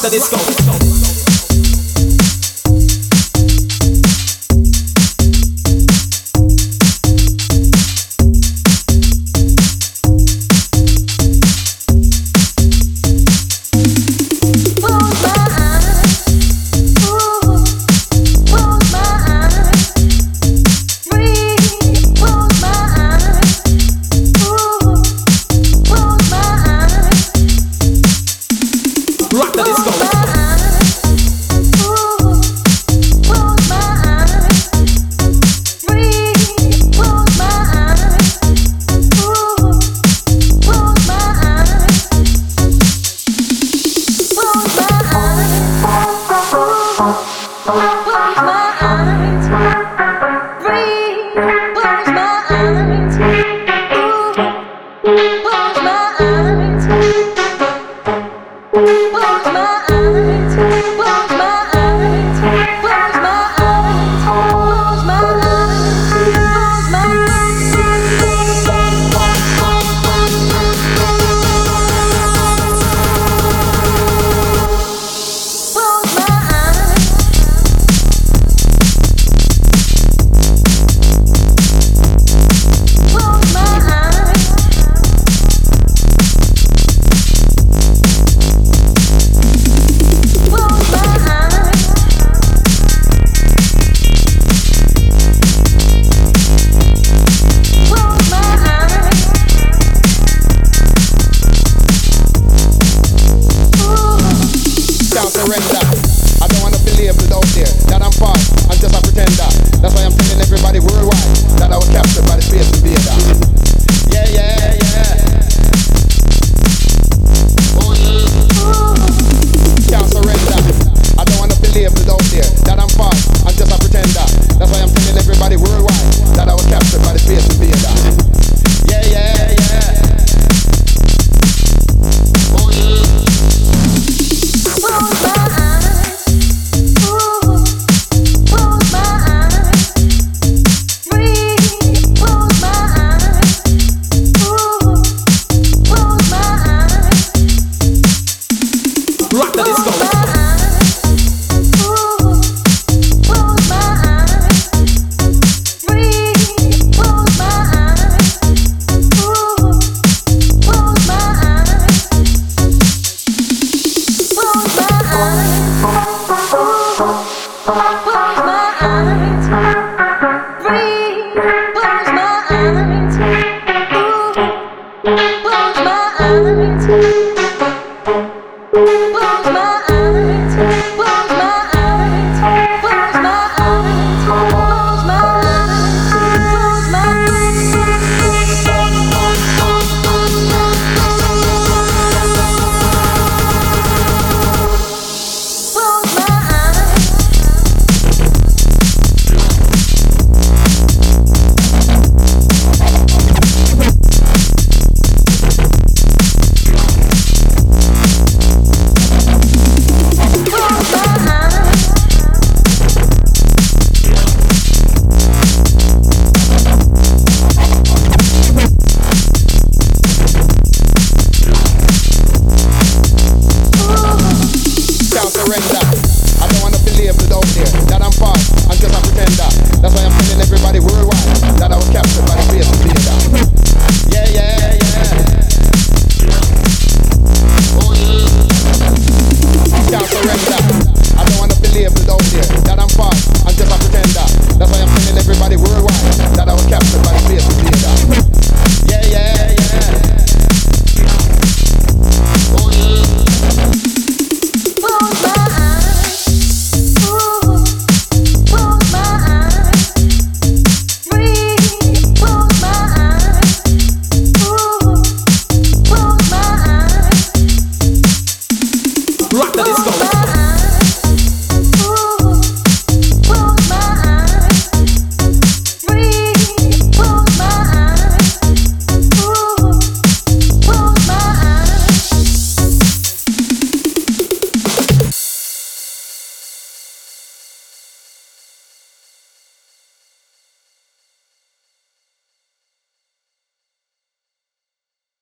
the disco. Rock the disco. I don't wanna believe it out there that I'm far, I'm just a pretender. That's why I'm telling everybody worldwide that I was captured by the space invader. Yeah, yeah, yeah. Oh yeah. Can't surrender. I don't wanna believe it out there that I'm far, I'm just a pretender. That's why I'm telling everybody worldwide that I was captured by the space invader. Yeah, yeah, yeah. Oh yeah. Rock the disco. Bye.